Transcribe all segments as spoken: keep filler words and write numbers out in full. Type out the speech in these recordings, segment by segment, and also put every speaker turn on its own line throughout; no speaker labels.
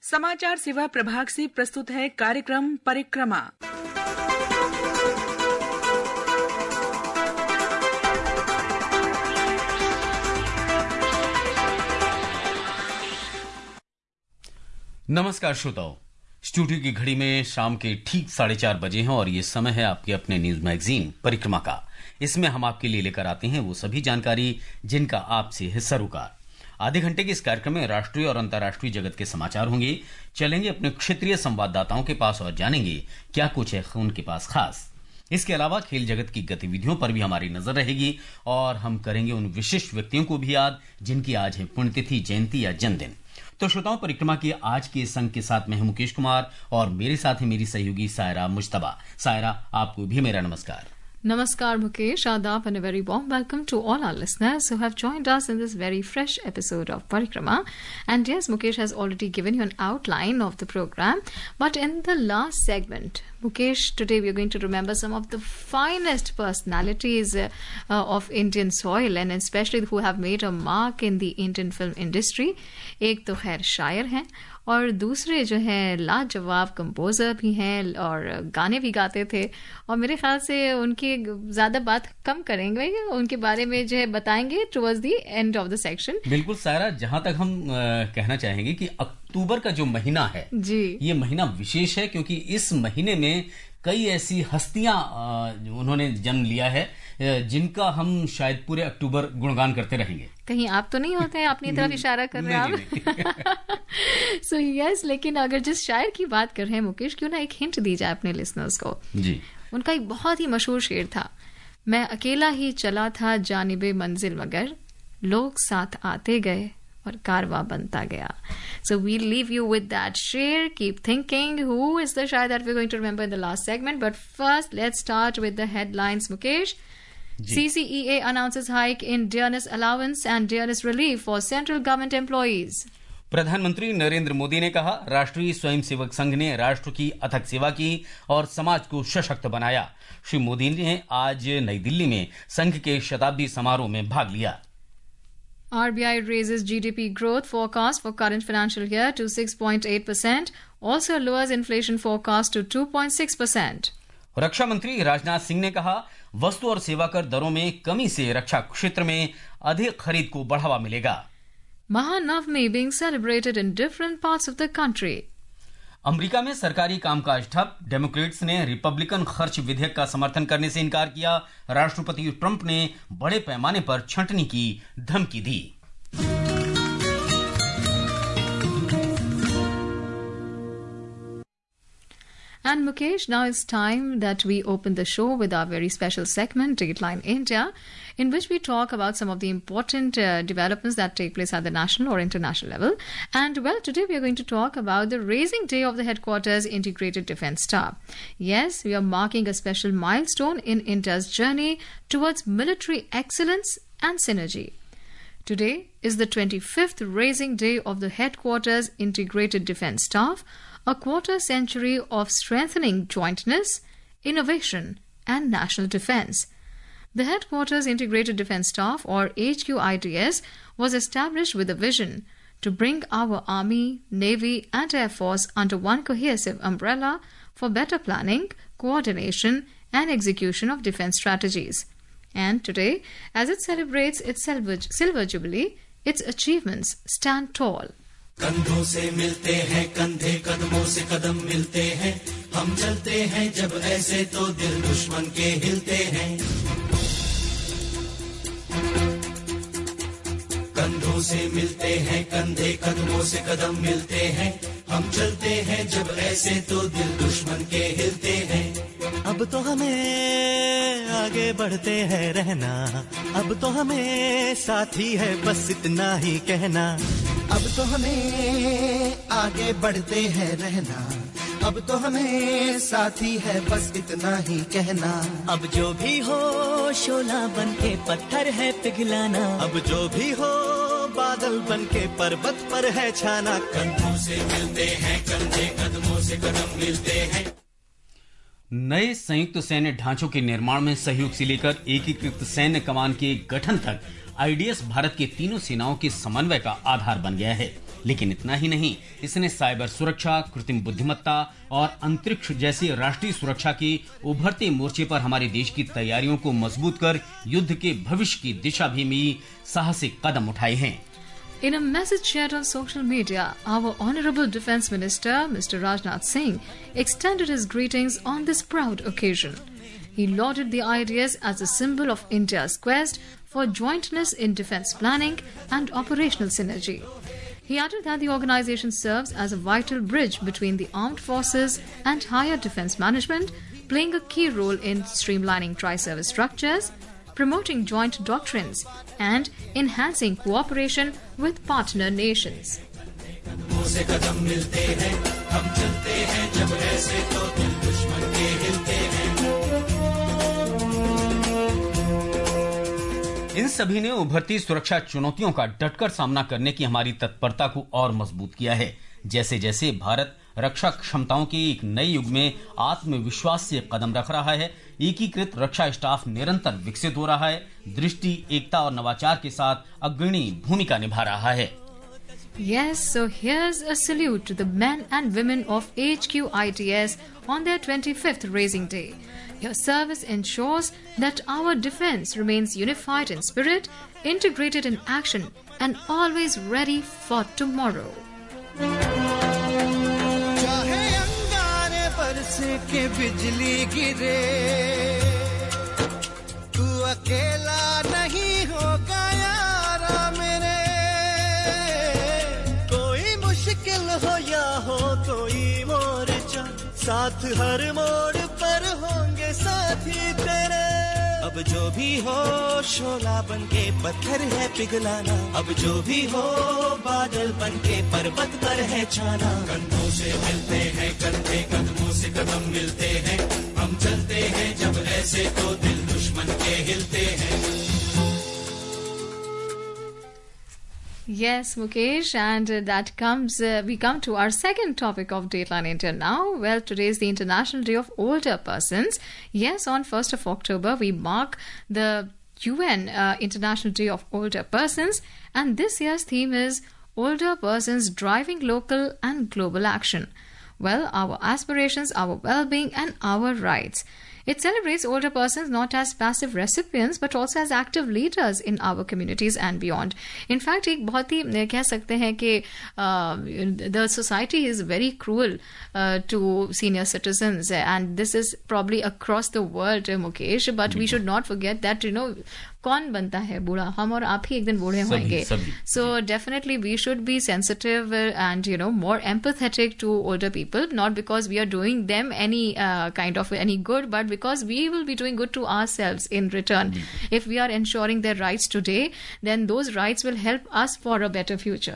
समाचार सेवा प्रभाग से प्रस्तुत है कार्यक्रम परिक्रमा।
नमस्कार श्रोताओ, स्टूडियो की घड़ी में शाम के ठीक साढ़े चार बजे हैं और ये समय है आपके अपने न्यूज मैगजीन परिक्रमा का। इसमें हम आपके लिए लेकर आते हैं वो सभी जानकारी जिनका आपसे है सरोकार। आधे घंटे के इस कार्यक्रम में राष्ट्रीय और अंतर्राष्ट्रीय जगत के समाचार होंगे। चलेंगे अपने क्षेत्रीय संवाददाताओं के पास और जानेंगे क्या कुछ है उनके पास खास। इसके अलावा खेल जगत की गतिविधियों पर भी हमारी नजर रहेगी और हम करेंगे उन विशिष्ट व्यक्तियों को भी याद जिनकी आज है पुण्यतिथि, जयंती या जन्मदिन। तो श्रोताओं, परिक्रमा की आज के इस अंक के साथ मैं हूं मुकेश कुमार और मेरे साथ है मेरी सहयोगी सायरा मुश्तबा। सायरा, आपको भी मेरा नमस्कार।
Namaskar Mukesh, Adab and a very warm welcome to all our listeners who have joined us in this very fresh episode of Parikrama. And yes, Mukesh has already given you an outline of the program. But in the last segment, Mukesh, today we are going to remember some of the finest personalities uh, uh, of Indian soil and especially who have made a mark in the Indian film industry. एक तो खैर शायर हैं और दूसरे जो हैं लाजवाब कंपोजर भी हैं और गाने भी गाते थे। और मेरे ख्याल से उनकी ज्यादा बात कम करेंगे, उनके बारे में जो है बताएंगे towards the end of the section.
बिल्कुल सारा, जहां तक हम आ, कहना चाहेंगे कि अक्टूबर का जो महीना है
जी,
ये महीना विशेष है क्योंकि इस महीने में कई ऐसी हस्तियां उन्होंने जन्म लिया है जिनका हम शायद पूरे अक्टूबर गुणगान करते रहेंगे।
कहीं आप तो नहीं होते हैं, अपनी तरफ इशारा कर रहे हैं आप। सो यस, लेकिन अगर जिस शायर की बात कर रहे हैं मुकेश, क्यों ना एक हिंट दी जाए अपने लिसनर्स को।
जी, उनका
एक बहुत ही मशहूर शेर था, मैं अकेला ही चला था जानिबे मंजिल मगर लोग साथ आते गए और कारवा बनता गया। So we'll leave you with that share. Keep thinking who is the shayar that we're going to remember in the last segment. But first, let's start with the headlines, Mukesh. C C E A announces hike in dearness allowance and dearness relief for central government employees.
प्रधानमंत्री नरेंद्र मोदी ने कहा, राष्ट्रीय स्वयंसेवक संघ ने राष्ट्र की अथक सेवा की और समाज को सशक्त बनाया। श्री मोदी ने आज नई दिल्ली में संघ के शताब्दी समारोह में भाग लिया।
R B I raises G D P growth forecast for current financial year to six point eight percent, also lowers inflation forecast to two point six percent.
रक्षा मंत्री राजनाथ सिंह ने कहा, वस्तु और सेवा कर दरों में कमी से रक्षा क्षेत्र में अधिक खरीद को बढ़ावा मिलेगा।
Mahanavami being celebrated in different parts of the country.
America में सरकारी कामकाज ठप, डेमोक्रेट्स ने रिपब्लिकन खर्च विधेयक का समर्थन करने से इनकार किया। राष्ट्रपति ट्रंप ने बड़े पैमाने पर छंटनी की धमकी दी।
And Mukesh, now it's time that we open the show with our very special segment, Dateline India, in which we talk about some of the important uh, developments that take place at the national or international level. And well, today we are going to talk about the raising day of the headquarters Integrated Defence Staff. Yes, we are marking a special milestone in India's journey towards military excellence and synergy. Today is the twenty-fifth raising day of the headquarters Integrated Defence Staff, a quarter century of strengthening jointness, innovation, and national defense. The Headquarters Integrated Defence Staff, or H Q I D S, was established with a vision to bring our Army, Navy, and Air Force under one cohesive umbrella for better planning, coordination, and execution of defense strategies. And today, as it celebrates its silver, silver jubilee, its achievements stand tall.
कंधों से मिलते हैं कंधे, कदमों से कदम मिलते हैं, हम चलते हैं जब ऐसे तो दिल दुश्मन के हिलते हैं। कंधों से मिलते हैं कंधे, कदमों से कदम मिलते हैं, हम चलते हैं जब ऐसे तो दिल दुश्मन के हिलते हैं। अब तो हमें आगे बढ़ते हैं रहना, अब तो हमें साथी है बस इतना ही कहना। अब तो हमें आगे बढ़ते हैं रहना, अब तो हमें साथी है बस इतना ही कहना।
अब जो भी हो शोला बन के पत्थर है पिघलाना,
अब जो भी हो बादल बन के पर्वत पर है छाना। कंधों से मिलते हैं कंधे, कदमों से कदम मिलते हैं।
नए संयुक्त सैन्य ढांचों के निर्माण में सहयोग से लेकर एकीकृत सैन्य कमान के गठन तक आईडीएस भारत के तीनों सेनाओं के समन्वय का आधार बन गया है। लेकिन इतना ही नहीं, इसने साइबर सुरक्षा, कृत्रिम बुद्धिमत्ता और अंतरिक्ष जैसे राष्ट्रीय सुरक्षा के उभरते मोर्चे पर हमारे देश की तैयारियों को मजबूत कर युद्ध के भविष्य की दिशा भी में साहसिक कदम उठाए हैं।
In a message shared on social media, our Honorable Defence Minister, Mister Rajnath Singh, extended his greetings on this proud occasion. He lauded the I D S as a symbol of India's quest for jointness in defence planning and operational synergy. He added that the organisation serves as a vital bridge between the armed forces and higher defence management, playing a key role in streamlining tri-service structures, promoting joint doctrines, and enhancing cooperation with partner nations.
इन सभी ने उभरती सुरक्षा चुनौतियों का डटकर सामना करने की हमारी तत्परता को और मजबूत किया है। जैसे जैसे भारत रक्षा क्षमताओं के एक नए युग में आत्मविश्वास से कदम रख रहा है, एकीकृत रक्षा स्टाफ निरंतर विकसित हो रहा है, दृष्टि, एकता और नवाचार के साथ अग्रणी भूमिका निभा रहा है।
Yes, so here's a salute to the men and women of H Q I T S on their twenty-fifth Raising Day. Your service ensures that our defense remains unified in spirit, integrated in action, and always ready for tomorrow.
चाहे अंगारे बरसे के बिजली गिरे, तू अकेला नहीं होगा यारा मेरे। कोई मुश्किल हो या हो कोई मोर्चा, साथ हर मोड़ पर होंगे साथी तेरे। अब जो भी हो शोला बन के पत्थर है पिघलाना, अब जो भी हो बादल बन के पर्वत पर है छाना। कंधों से मिलते हैं कंधे, कदमों से कदम मिलते हैं, हम चलते हैं जब ऐसे तो दिल दुश्मन के हिलते हैं।
Yes, Mukesh, and uh, that comes, uh, we come to our second topic of Dateline India now. Well, today is the International Day of Older Persons. Yes, on first of October, we mark the U N uh, International Day of Older Persons, and this year's theme is Older Persons Driving Local and Global Action. Well, our aspirations, our well-being, and our rights. It celebrates older persons not as passive recipients but also as active leaders in our communities and beyond. In fact, एक बहुत ही कह सकते हैं कि uh, the society is very cruel uh, to senior citizens, and this is probably across the world, Mukesh. But we should not forget that, you know, कौन बनता है बूढ़ा? हम और आप ही एक दिन बूढ़े होंगे. So definitely we should be sensitive and, you know, more empathetic to older people, not because we are doing them any uh, kind of any good, but because we will be doing good to ourselves in return. If we are ensuring their rights today, then those rights will help us for a better future.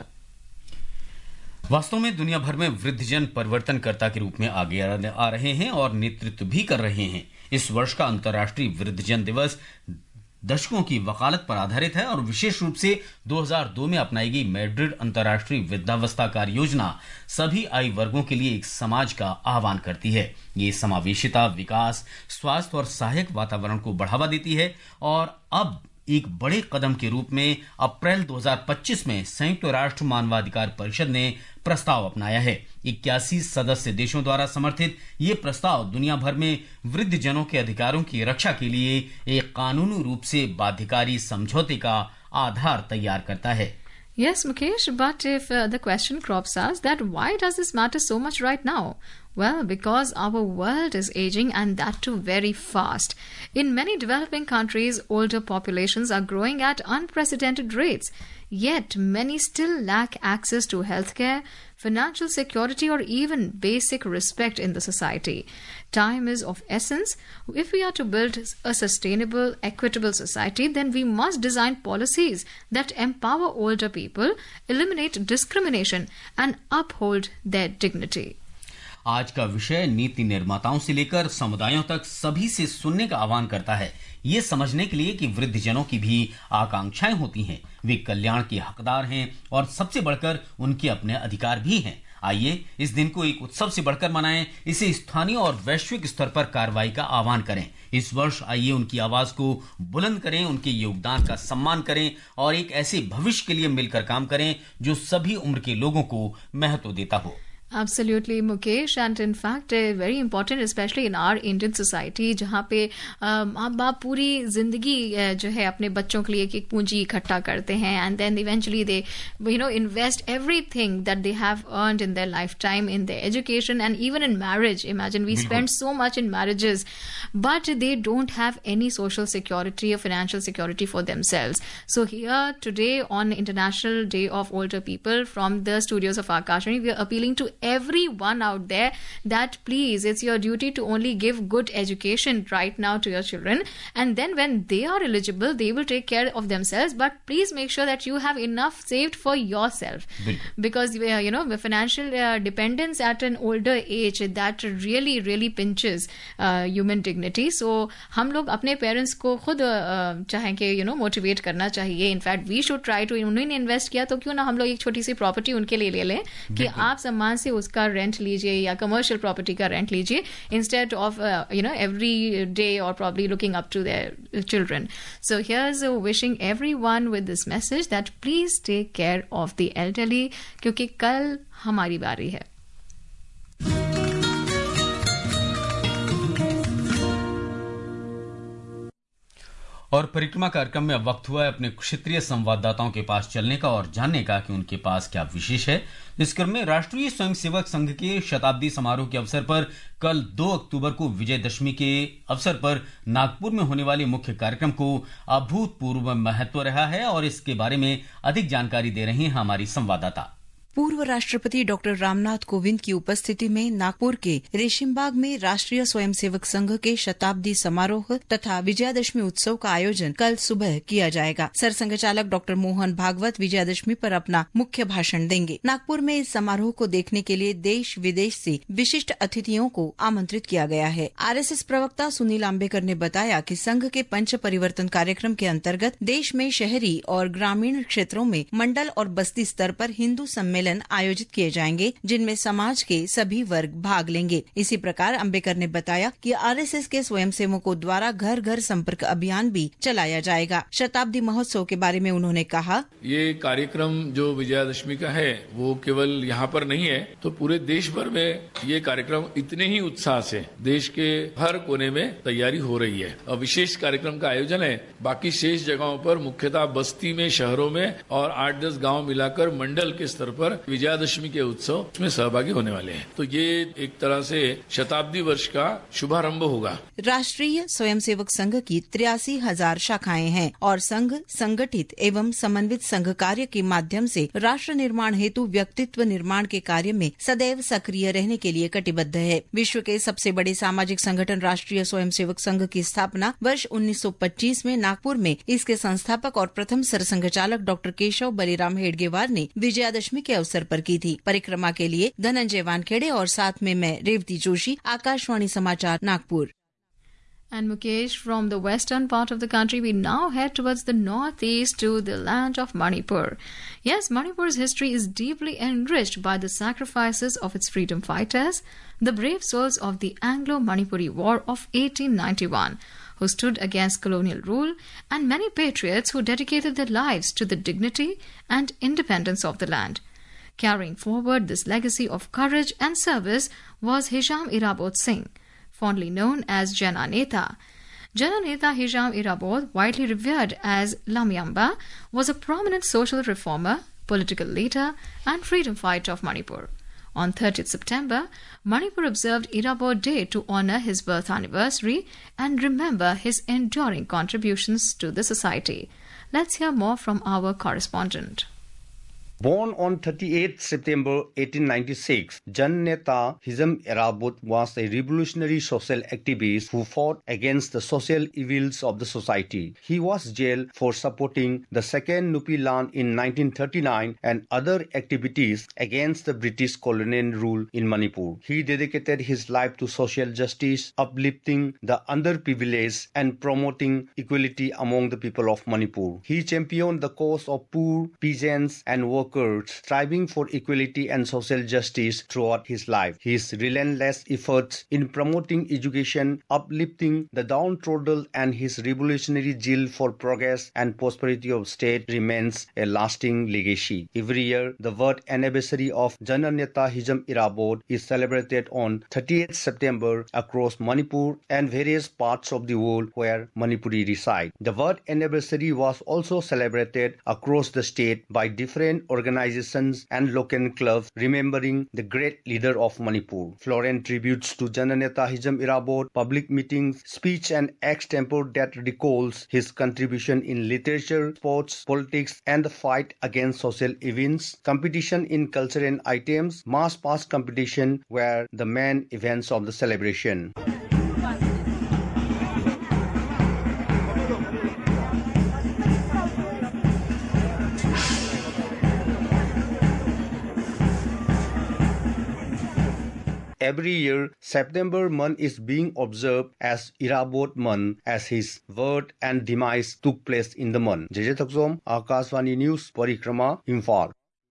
वास्तव में दुनिया भर में वृद्धजन परिवर्तनकर्ता के रूप में आगे आ रहे हैं और नेतृत्व भी कर रहे हैं। इस वर्ष का अंतर्राष्ट्रीय वृद्धजन दिवस दशकों की वकालत पर आधारित है और विशेष रूप से दो हज़ार दो में अपनाई गई मैड्रिड अंतर्राष्ट्रीय वृद्धावस्था कार्य योजना सभी आयु वर्गों के लिए एक समाज का आह्वान करती है। ये समावेशिता, विकास, स्वास्थ्य और सहायक वातावरण को बढ़ावा देती है और अब एक बड़े कदम के रूप में अप्रैल दो हज़ार पच्चीस में संयुक्त राष्ट्र मानवाधिकार परिषद ने प्रस्ताव अपनाया है। इक्यासी सदस्य देशों द्वारा समर्थित ये प्रस्ताव दुनिया भर में वृद्धजनों के अधिकारों की रक्षा के लिए एक कानूनी रूप से बाध्यकारी समझौते का आधार तैयार करता है।
Yes, Mukesh, but if uh, the question crops us that why does this matter so much right now? Well, because our world is aging, and that too very fast. In many developing countries, older populations are growing at unprecedented rates. Yet, many still lack access to healthcare, financial security, or even basic respect in the society. Time is of essence. If we are to build a sustainable, equitable society, then we must design policies that empower older people, eliminate discrimination, and uphold their dignity.
आज का विषय नीति निर्माताओं से लेकर समुदायों तक सभी से सुनने का आह्वान करता है, ये समझने के लिए कि वृद्धजनों की भी आकांक्षाएं होती हैं, वे कल्याण के हकदार हैं और सबसे बढ़कर उनके अपने अधिकार भी हैं। आइए इस दिन को एक उत्सव से बढ़कर मनाएं, इसे स्थानीय और वैश्विक स्तर पर कार्रवाई का आह्वान करें। इस वर्ष आइए उनकी आवाज को बुलंद करें, उनके योगदान का सम्मान करें और एक ऐसे भविष्य के लिए मिलकर काम करें जो सभी उम्र के लोगों को महत्व देता हो।
Absolutely, Mukesh, and in fact, uh, very important, especially in our Indian society, जहाँ पे माँ बाप पूरी जिंदगी uh, जो है अपने बच्चों के लिए एक एक पूंजी इकट्ठा करते हैं, and then eventually they, you know, invest everything that they have earned in their lifetime in their education and even in marriage. Imagine we spend so much in marriages, but they don't have any social security or financial security for themselves. So here today on International Day of Older People, from the studios of Akashvani, we are appealing to everyone out there that please, it's your duty to only give good education right now to your children, and then when they are eligible they will take care of themselves, but please make sure that you have enough saved for yourself. Because you know the financial uh, dependence at an older age, that really really pinches uh, human dignity. So हम लोग अपने parents को खुद uh, चाहें कि you know motivate करना चाहिए. In fact we should try to, उन्होंने इन्वेस्ट किया तो क्यों ना हम लोग एक छोटी सी प्रॉपर्टी उनके लिए ले लें कि आप सम्मान से उसका रेंट लीजिए या कमर्शियल प्रॉपर्टी का रेंट लीजिए, instead of you know every day और probably looking up to their children. So here's wishing everyone with this message that please take care of the elderly, क्योंकि कल हमारी बारी है.
और परिक्रमा कार्यक्रम में अब वक्त हुआ है अपने क्षेत्रीय संवाददाताओं के पास चलने का और जानने का कि उनके पास क्या विशेष है. इस क्रम में राष्ट्रीय स्वयंसेवक संघ के शताब्दी समारोह के अवसर पर कल दो अक्टूबर को विजयदशमी के अवसर पर नागपुर में होने वाले मुख्य कार्यक्रम को अभूतपूर्व महत्व रहा है और इसके बारे में अधिक जानकारी दे रही हैं हमारी संवाददाता.
पूर्व राष्ट्रपति डॉक्टर रामनाथ कोविंद की उपस्थिति में नागपुर के रेशिमबाग में राष्ट्रीय स्वयंसेवक संघ के शताब्दी समारोह तथा विजयादशमी उत्सव का आयोजन कल सुबह किया जाएगा. सरसंघ चालक डॉक्टर मोहन भागवत विजयादशमी पर अपना मुख्य भाषण देंगे. नागपुर में इस समारोह को देखने के लिए देश विदेश से विशिष्ट अतिथियों को आमंत्रित किया गया है. आरएसएस प्रवक्ता सुनील आम्बेकर ने बताया कि संघ के पंच परिवर्तन कार्यक्रम के अंतर्गत देश में शहरी और ग्रामीण क्षेत्रों में मंडल और बस्ती स्तर पर हिंदू सम्मेलन आयोजित किए जाएंगे, जिनमें समाज के सभी वर्ग भाग लेंगे. इसी प्रकार अंबेकर ने बताया कि आरएसएस के स्वयंसेवकों द्वारा घर घर संपर्क अभियान भी चलाया जाएगा. शताब्दी महोत्सव के बारे में उन्होंने कहा,
ये कार्यक्रम जो विजयादशमी का है वो केवल यहाँ पर नहीं है, तो पूरे देश भर में ये कार्यक्रम इतने ही उत्साह से देश के हर कोने में तैयारी हो रही है. और विशेष कार्यक्रम का आयोजन है बाकी शेष जगहों पर, मुख्यतः बस्ती में, शहरों में और आठ दस गाँव मिलाकर मंडल के स्तर पर विजयादशमी के उत्सव में सहभागी होने वाले हैं. तो ये एक तरह से शताब्दी वर्ष का शुभारंभ होगा.
राष्ट्रीय स्वयंसेवक संघ की तिरासी हजार शाखाएं हैं और संघ संगठित एवं समन्वित संघ कार्य के माध्यम से राष्ट्र निर्माण हेतु व्यक्तित्व निर्माण के कार्य में सदैव सक्रिय रहने के लिए कटिबद्ध है. विश्व के सबसे बड़े सामाजिक संगठन राष्ट्रीय स्वयंसेवक संघ की स्थापना वर्ष उन्नीस सौ पच्चीस में नागपुर में इसके संस्थापक और प्रथम सरसंघ चालक डॉक्टर केशव बलिराम हेडगेवार ने विजयादशमी के अवसर पर की थी. परिक्रमा के लिए धनंजय वानखेड़े और साथ में मैं रेवती जोशी, आकाशवाणी समाचार Nagpur.
And Mukesh, from the western part of the country, we now head towards the northeast to the land of Manipur. Yes, Manipur's history is deeply enriched by the sacrifices of its freedom fighters, the brave souls of the Anglo-Manipuri War of eighteen ninety-one, who stood against colonial rule, and many patriots who dedicated their lives to the dignity and independence of the land. Carrying forward this legacy of courage and service was Hisham Irabod Singh, fondly known as Jananetha. Jananetha Hisham Irabod, widely revered as Lamyamba, was a prominent social reformer, political leader and freedom fighter of Manipur. On thirtieth September, Manipur observed Irabod Day to honour his birth anniversary and remember his enduring contributions to the society. Let's hear more from our correspondent.
Born on thirty-eighth September eighteen ninety-six, Jananetha Hisham Irabod was a revolutionary social activist who fought against the social evils of the society. He was jailed for supporting the Second Nupilan in nineteen thirty-nine and other activities against the British colonial rule in Manipur. He dedicated his life to social justice, uplifting the underprivileged and promoting equality among the people of Manipur. He championed the cause of poor peasants and workers workers, striving for equality and social justice throughout his life. His relentless efforts in promoting education, uplifting the downtrodden, and his revolutionary zeal for progress and prosperity of state remains a lasting legacy. Every year, the birth anniversary of Jananeta Hizam Irabot is celebrated on thirtieth September across Manipur and various parts of the world where Manipuri reside. The birth anniversary was also celebrated across the state by different organizations and local clubs remembering the great leader of Manipur. Florent tributes to Jananeta Hizam Irabot, public meetings, speech and extempore that recalls his contribution in literature, sports, politics and the fight against social events. Competition in culture and items, mass pass competition were the main events of the celebration. Every year, September month is being observed as Irabot month as his birth and demise took place in the month. J J Thaksom, Akashvani News, Parikrama, Imphal.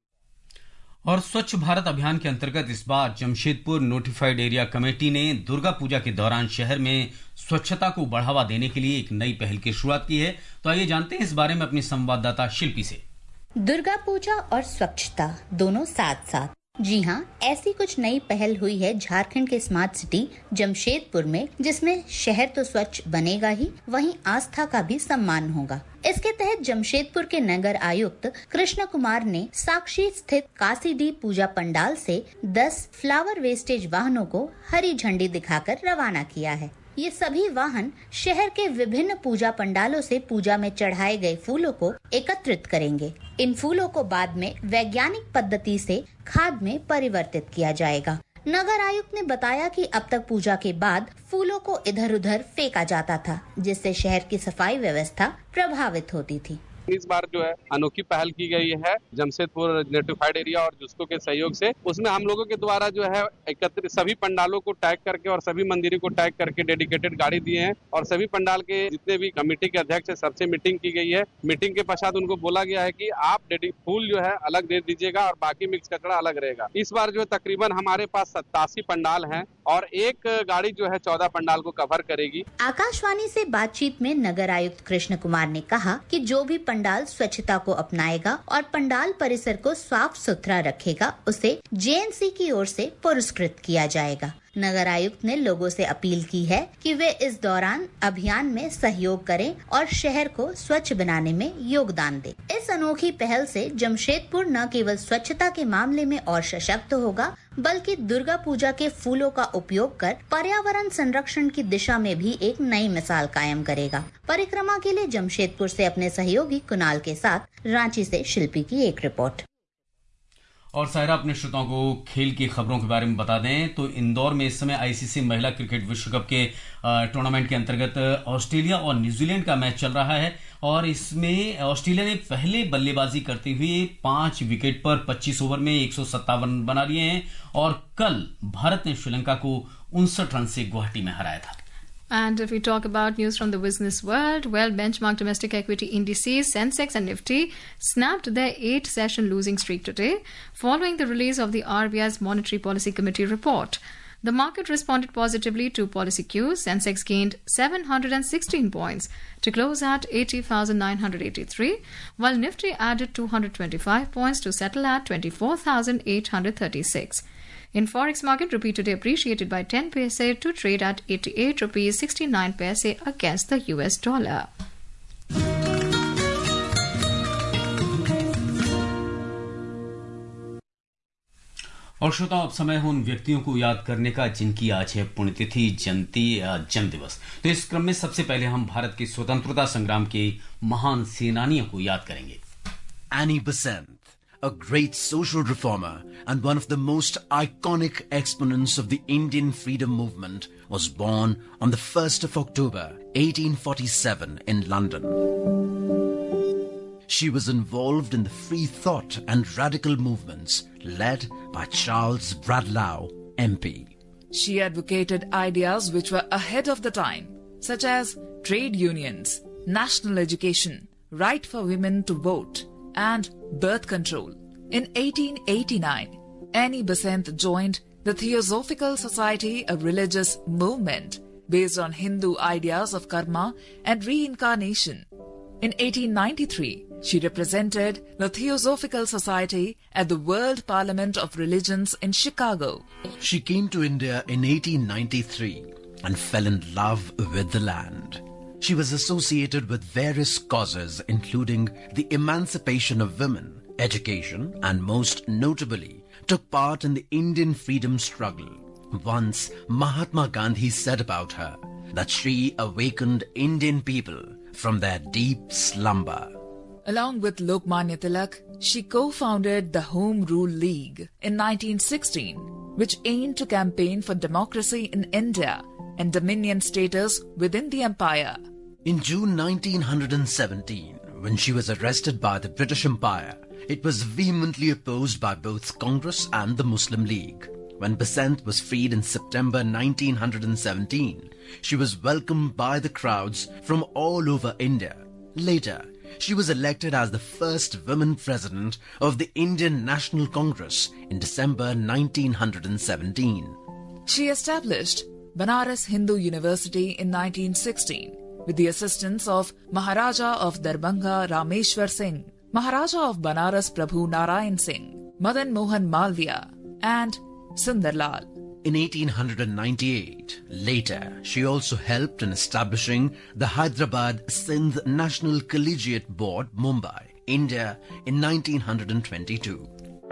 और स्वच्छ भारत अभियान के अंतर्गत इस बार Jamshedpur notified area committee ने दुर्गा पूजा के दौरान शहर में स्वच्छता को बढ़ावा देने के लिए एक नई पहल की शुरुआत की है। तो आइए जानते हैं इस बारे में अपनी संवाददाता शिल्पी से।
दुर्गा पूजा और स्वच्छता दोनों साथ साथ। जी हाँ, ऐसी कुछ नई पहल हुई है झारखंड के स्मार्ट सिटी जमशेदपुर में, जिसमें शहर तो स्वच्छ बनेगा ही, वहीं आस्था का भी सम्मान होगा। इसके तहत जमशेदपुर के नगर आयुक्त कृष्ण कुमार ने साक्षी स्थित कासीडी पूजा पंडाल से दस फ्लावर वेस्टेज वाहनों को हरी झंडी दिखाकर रवाना किया है। ये सभी वाहन शहर के विभिन्न पूजा पंडालों से पूजा में चढ़ाए गए फूलों को एकत्रित करेंगे। इन फूलों को बाद में वैज्ञानिक पद्धति से खाद में परिवर्तित किया जाएगा। नगर आयुक्त ने बताया कि अब तक पूजा के बाद फूलों को इधर उधर फेंका जाता था, जिससे शहर की सफाई व्यवस्था प्रभावित होती थी।
इस बार जो है अनोखी पहल की गई है जमशेदपुर नोटिफाइड एरिया और जुस्को के सहयोग से। उसमें हम लोगों के द्वारा जो है एकत्रित सभी पंडालों को टैग करके और सभी मंदिरों को टैग करके डेडिकेटेड गाड़ी दिए हैं और सभी पंडाल के जितने भी कमेटी के अध्यक्ष है सबसे मीटिंग की गई है। मीटिंग के पश्चात उनको बोला गया है कि आप फूल जो है अलग दे दीजिएगा और बाकी मिक्स कचरा अलग रहेगा। इस बार जो है तकरीबन हमारे पास सत्तासी पंडाल है और एक गाड़ी जो है चौदह पंडाल को कवर करेगी।
आकाशवाणी से बातचीत में नगर आयुक्त कृष्ण कुमार ने कहा कि जो भी पंडाल स्वच्छता को अपनाएगा और पंडाल परिसर को साफ सुथरा रखेगा, उसे जे एन सी की ओर से पुरस्कृत किया जाएगा। नगर आयुक्त ने लोगों से अपील की है कि वे इस दौरान अभियान में सहयोग करें और शहर को स्वच्छ बनाने में योगदान दें। इस अनोखी पहल से जमशेदपुर न केवल स्वच्छता के मामले में और सशक्त होगा, बल्कि दुर्गा पूजा के फूलों का उपयोग कर पर्यावरण संरक्षण की दिशा में भी एक नई मिसाल कायम करेगा। परिक्रमा के लिए जमशेदपुर से अपने सहयोगी कुणाल के साथ रांची से शिल्पी की एक रिपोर्ट।
और सायरा, अपने श्रोताओं को खेल की खबरों के बारे में बता दें तो इंदौर में इस समय आईसीसी महिला क्रिकेट विश्व कप के टूर्नामेंट के अंतर्गत ऑस्ट्रेलिया और न्यूजीलैंड का मैच चल रहा है और इसमें ऑस्ट्रेलिया ने पहले बल्लेबाजी करते हुए पांच विकेट पर पच्चीस ओवर में एक सौ सत्तावन बना लिए हैं और कल भारत ने श्रीलंका को उनसठ रन से गुवाहाटी में हराया था।
And if we talk about news from the business world, well, benchmark domestic equity indices, Sensex and Nifty snapped their eight-session losing streak today following the release of the R B I's Monetary Policy Committee report. The market responded positively to policy cues. Sensex gained seven hundred sixteen points to close at eighty thousand nine hundred eighty-three, while Nifty added two hundred twenty-five points to settle at twenty-four thousand eight hundred thirty-six. In forex market, rupee today appreciated by ten paise to trade at eighty-eight rupees sixty-nine paise against the U S dollar.
और श्रोताओ, अब समय है उन व्यक्तियों को याद करने का जिनकी आज है पुण्यतिथि, जयंती या जन्म दिवस। तो इस क्रम में सबसे पहले हम भारत के स्वतंत्रता संग्राम के महान सेनानियों को याद करेंगे।
Annie Besant, a great social reformer and one of the most iconic exponents of the Indian freedom movement, was born on the first of October eighteen forty-seven in London. She was involved in the free thought and radical movements led by Charles Bradlaugh, M P.
She advocated ideas which were ahead of the time, such as trade unions, national education, right for women to vote, and birth control. In eighteen eighty-nine, Annie Besant joined the Theosophical Society, a religious movement based on Hindu ideas of karma and reincarnation. In eighteen ninety-three, she represented the Theosophical Society at the World Parliament of Religions in Chicago.
She came to India in eighteen ninety-three and fell in love with the land. She was associated with various causes, including the emancipation of women, education, and most notably, took part in the Indian freedom struggle. Once, Mahatma Gandhi said about her that she awakened Indian people from their deep slumber.
Along with Lokmanya Tilak, she co-founded the Home Rule League in nineteen sixteen, which aimed to campaign for democracy in India and dominion status within the empire.
In June nineteen seventeen, when she was arrested by the British Empire, it was vehemently opposed by both Congress and the Muslim League. When Besant was freed in September nineteen seventeen, she was welcomed by the crowds from all over India. Later, she was elected as the first woman president of the Indian National Congress in December nineteen seventeen.
She established Banaras Hindu University in nineteen sixteen with the assistance of Maharaja of Darbhanga Rameshwar Singh, Maharaja of Banaras Prabhu Narayan Singh, Madan Mohan Malviya, and Sundarlal.
In eighteen ninety-eight, later, she also helped in establishing the Hyderabad Sindh National Collegiate Board, Mumbai, India in nineteen twenty-two.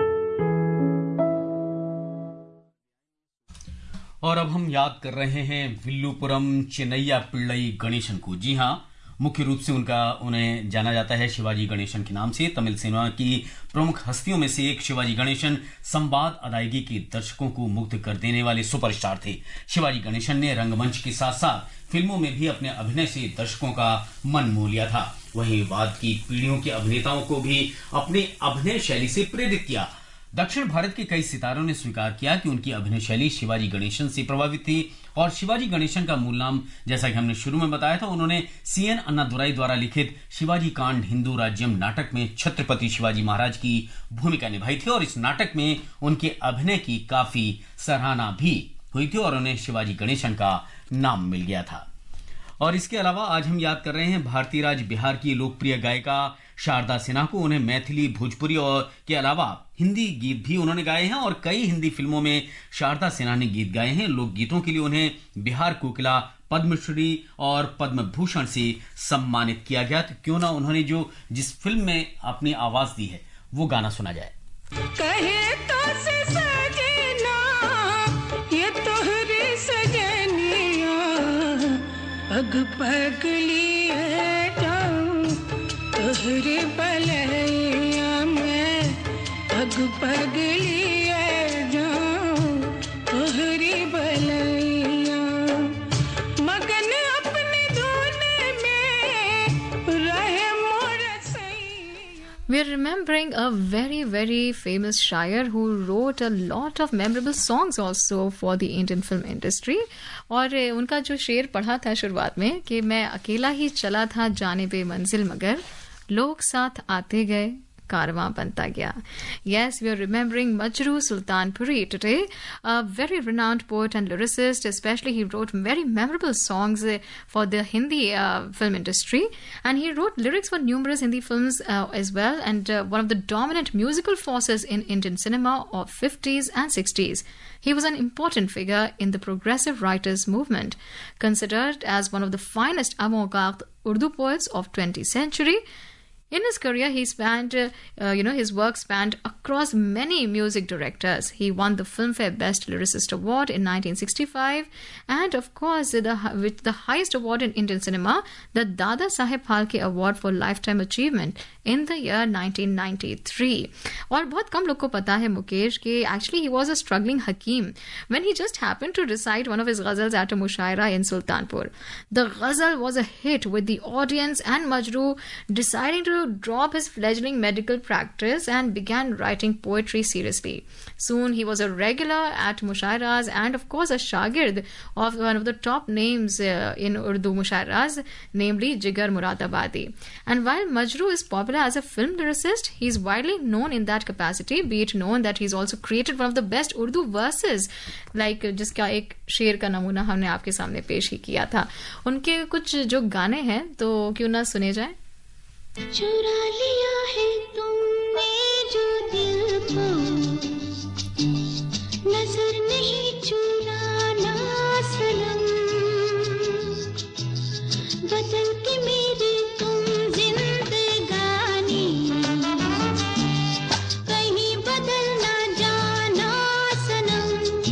और अब हम याद कर रहे हैं विल्लुपुरम चिन्नैया पिल्लई गणेशन को। जी हाँ, मुख्य रूप से उनका उन्हें जाना जाता है शिवाजी गणेशन के नाम से। तमिल सिनेमा की प्रमुख हस्तियों में से एक शिवाजी गणेशन संवाद अदायगी के दर्शकों को मुग्ध कर देने वाले सुपरस्टार थे। शिवाजी गणेशन ने रंगमंच के साथ साथ फिल्मों में भी अपने अभिनय से दर्शकों का मन मोह लिया था। वहीं बाद की पीढ़ियों के अभिनेताओं को भी अपने अभिनय शैली से प्रेरित किया। दक्षिण भारत के कई सितारों ने स्वीकार किया कि उनकी अभिनय शैली शिवाजी गणेशन से प्रभावित थी और शिवाजी गणेशन का मूल नाम, जैसा कि हमने शुरू में बताया था, उन्होंने सी एन अन्नादुराई द्वारा लिखित शिवाजी कांड हिंदू राज्यम नाटक में छत्रपति शिवाजी महाराज की भूमिका निभाई थी और इस नाटक में उनके अभिनय की काफी सराहना भी हुई थी और उन्हें शिवाजी गणेशन का नाम मिल गया था। और इसके अलावा आज हम याद कर रहे हैं भारतीय राज्य बिहार की लोकप्रिय गायिका शारदा सिन्हा को। उन्हें मैथिली, भोजपुरी और के अलावा हिंदी गीत भी उन्होंने गाए हैं और कई हिंदी फिल्मों में शारदा सिन्हा ने गीत गाए हैं। लोकगीतों के लिए उन्हें बिहार कोकिला, पद्मश्री और पद्म भूषण से सम्मानित किया गया। तो क्यों ना उन्होंने जो जिस फिल्म में अपनी आवाज दी है वो गाना सुना जाए।
कहे तो से सजना, ये तोहरी सजनिया, पग पगली है जाऊं तोहरे बलैया में, पग पगली है जाऊं तोहरी बलैया, मगन अपने धुन में रहे मोर सैया।
We are remembering a very, very famous शायर who wrote a lot of memorable songs also for the Indian film industry. और उनका जो शेर पढ़ा था शुरुआत में कि मैं अकेला ही चला था जाने पे मंजिल मगर लोग साथ आते गए कारवां बनता गया. Yes, we are remembering Majrooh Sultanpuri today, a very renowned poet and lyricist. Especially, he wrote very memorable songs for the Hindi uh, film industry, and he wrote lyrics for numerous Hindi films uh, as well, and uh, one of the dominant musical forces in Indian cinema of fifties and sixties. He was an important figure in the progressive writers movement, considered as one of the finest avant-garde Urdu poets of twentieth century. In his career, he spanned, uh, uh, you know, his work spanned across many music directors. He won the Filmfare Best Lyricist Award in nineteen sixty-five, and of course, the with the highest award in Indian cinema, the Dada Saheb Phalke Award for Lifetime Achievement in the year nineteen ninety-three. और बहुत कम लोग को पता है मुकेश कि actually he was a struggling hakim when he just happened to recite one of his ghazals at a mushaira in Sultanpur. The ghazal was a hit with the audience, and Majrooh, deciding to drop his fledgling medical practice and began writing poetry seriously. Soon he was a regular at mushairas and of course a shagird of one of the top names uh, in Urdu mushairas, namely Jigar Muradabadi. And while Majrooh is popular popular as a film lyricist. He is widely known in that capacity, be it known that he's also created one of the best Urdu verses, like जिसका एक शेर का नमूना हमने आपके सामने पेश ही किया था. उनके कुछ जो गाने हैं तो क्यों ना सुने जाए.
चुरा लिया है तुमने जो दिल को, नजर नहीं चुराना सनम, बदल के मेरी तुम जिंदगानी, कहीं बदल ना जाना सनम.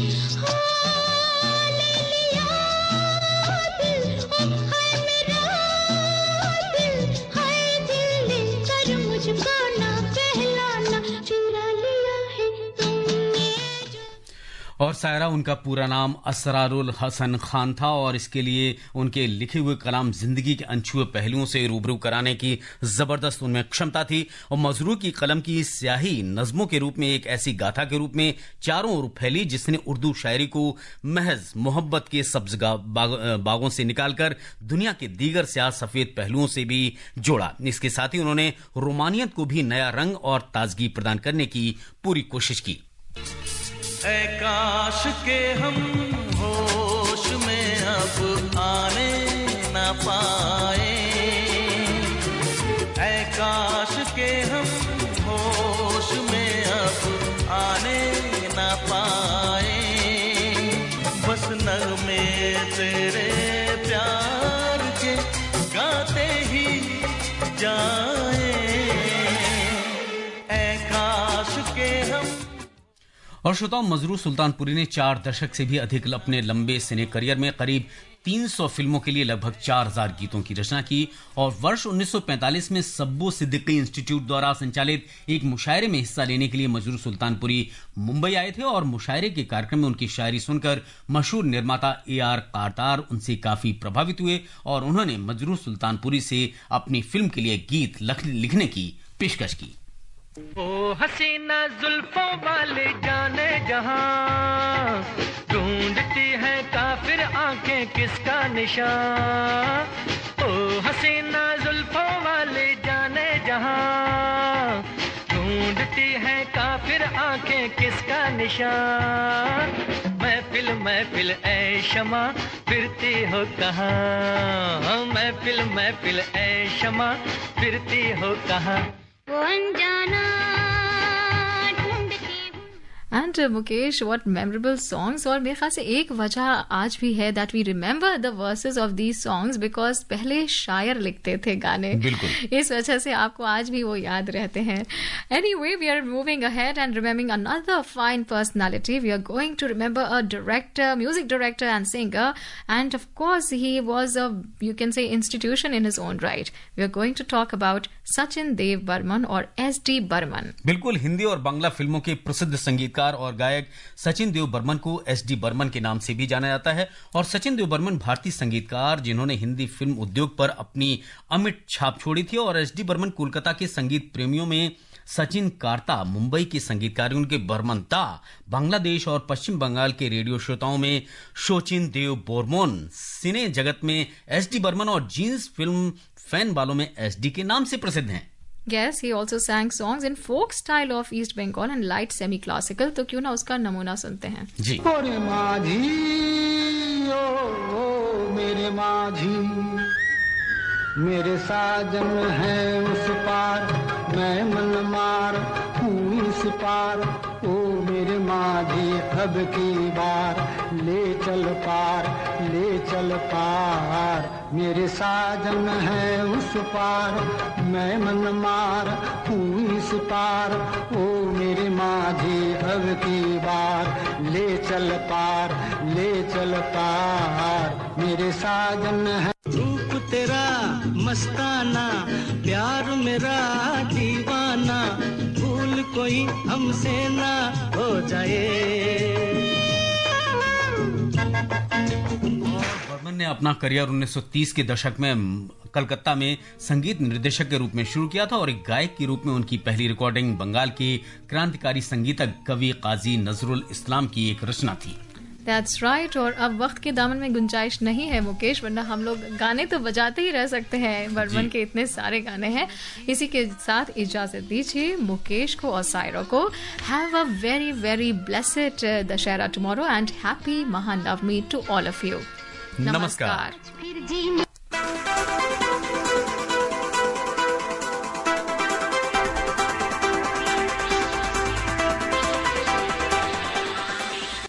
हाँ ले लिया दिल, ओ हाय मेरा दिल, हाय दिल लेकर मुझको ना पहलाना, चुरा लिया है तुमने.
और सायरा, उनका पूरा नाम असरारुल हसन खान था और इसके लिए उनके लिखे हुए कलाम जिंदगी के अनछुए पहलुओं से रूबरू कराने की जबरदस्त उनमें क्षमता थी. और मजरू की कलम की स्याही नज्मों के रूप में एक ऐसी गाथा के रूप में चारों ओर फैली जिसने उर्दू शायरी को महज मोहब्बत के सब्ज बाग, बागों से निकालकर दुनिया के दीगर स्याह सफेद पहलुओं से भी जोड़ा. इसके साथ ही उन्होंने रोमानियत को भी नया रंग और ताजगी प्रदान करने की पूरी कोशिश की.
ऐ काश के हम होश में अब आने न पाए, ऐ काश के हम होश में अब आने न पाए, बस नगमे तेरे प्यार के गाते ही जाए, ऐ काश के हम.
और श्रोताओं, मजरू सुल्तानपुरी ने चार दशक से भी अधिक अपने लंबे सिने करियर में करीब तीन सौ फिल्मों के लिए लगभग चार हज़ार गीतों की रचना की. और वर्ष उन्नीस सौ पैंतालीस में सब्बो सिद्दीकी इंस्टीट्यूट द्वारा संचालित एक मुशायरे में हिस्सा लेने के लिए मजरू सुल्तानपुरी मुंबई आए थे. और मुशायरे के कार्यक्रम में उनकी शायरी सुनकर मशहूर निर्माता ए आर कारतार उनसे काफी प्रभावित हुए और उन्होंने मजरू सुल्तानपुरी से अपनी फिल्म के लिए गीत लिखने की पेशकश की.
ओ हसीना जुल्फों वाले जाने जहां, ढूंढती है काफिर आंखें किसका निशान. ओ हसीना जुल्फों वाले जाने जहां, ढूंढती है काफिर आंखें किसका निशान. महफिल महफिल ऐ शमा फिरती हो कहाँ, महफिल महफिल ऐ शमा फिरती हो कहाँ.
And uh, Mukesh, what memorable songs. और मेरे ख्याल से एक वजह आज भी है that we remember the verses of these songs because पहले शायर लिखते थे गाने.
बिल्कुल.
इस वजह से आपको आज भी वो याद रहते हैं. Anyway, we are moving ahead and remembering another fine personality. We are going to remember a director, music director and singer, and of course he was a, you can say, institution in his own right. We are going to talk about Sachin Dev Burman और S D Burman.
बिल्कुल. हिंदी और बांग्ला फिल्मों के प्रसिद्ध संगीतकार और गायक सचिन देव बर्मन को एस डी बर्मन के नाम से भी जाना जाता है. और सचिन देव बर्मन भारतीय संगीतकार जिन्होंने हिंदी फिल्म उद्योग पर अपनी अमिट छाप छोड़ी थी. और एस डी बर्मन कोलकाता के संगीत प्रेमियों में सचिन कारता, मुंबई के संगीतकार उनके बर्मन ता, बांग्लादेश और पश्चिम बंगाल के रेडियो श्रोताओं में शोचिन देव बोर्मोन, सिने जगत में एस डी बर्मन और जीन्स फिल्म फैन वालों में एस डी के नाम से प्रसिद्ध हैं.
Yes, he also sang songs in folk style of East Bengal and light semi-classical. तो क्यों ना उसका नमूना सुनते हैं.
जी.
मेरे माझी ओ, ओ मेरे माझी, मेरे साजन है उस पार, मैं मन मार हूँ इस पार. ओ मेरे माझी अब की बार, ले चल पार ले चल पार. मेरे साजन है उस पार, मैं मन मार हूँ इस पार. ओ मेरे माझी अब की बार, ले चल पार ले चल पार. मेरे साजन है रूप तेरा मस्ताना, प्यार मेरा दीवाना, भूल कोई हमसे ना हो जाए.
बर्मन ने अपना करियर उन्नीस सौ तीस के दशक में कलकत्ता में संगीत निर्देशक के रूप में शुरू किया था. और एक गायक के रूप में उनकी पहली रिकॉर्डिंग बंगाल के क्रांतिकारी संगीतज्ञ कवि काजी नजरुल इस्लाम की एक रचना थी.
That's right. और अब वक्त के दामन में गुंजाइश नहीं है मुकेश, वरना हम लोग गाने तो बजाते ही रह सकते हैं। बर्मन के इतने सारे गाने हैं। इसी के साथ इजाजत दीजिए मुकेश को और सायरा को। Have a very very blessed Dussehra tomorrow and happy Mahanavami to all of you.
नमस्कार।